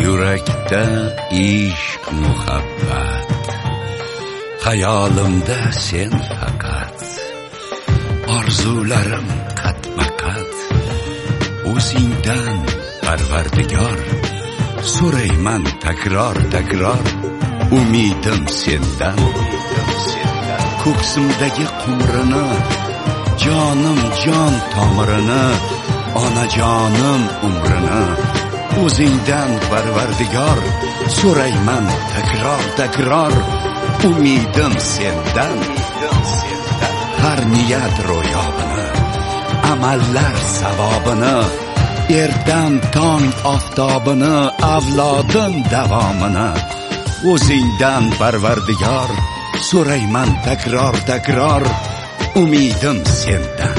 Yurakda ishq muhabbat, hayolimda sen faqat. Orzularim qatma-qat, o'zingdan Parvardigor. So'rayman takror, umidim sendan. Ko'ksimdagi qumrini, jonim jon tomirini, onajonim umrini, o'zingdan Parvardigor. So'rayman takror, umidim sendan. Har niyat ro'yobini, amallar savobini, erdan tong oftobini, avlodim davomini, o'zingdan Parvardigor. So'rayman takror, umidim sendan.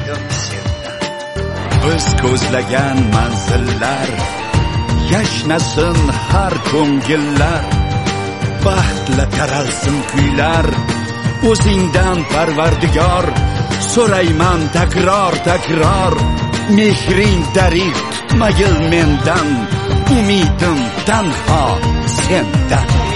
Biz ko'zlagan manzillar, yashnasin har ko'ngillar, baxtla taralsin kuylar, o'zingdan Parvardigor. So'rayman takror, mehring darig' tutmagil mendan, umidim tanho sendan.